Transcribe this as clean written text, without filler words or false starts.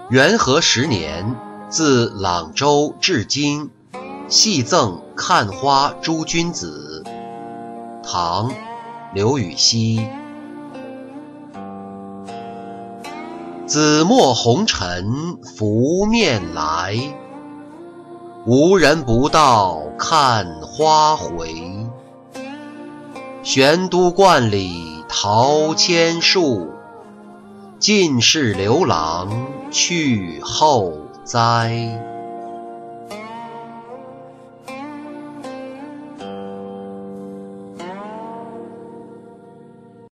元和10年，自朗州至京，系赠看花诸君子。唐·刘禹锡。紫陌红尘拂面来，无人不道看花回。玄都观里桃千树，尽是刘郎去后栽。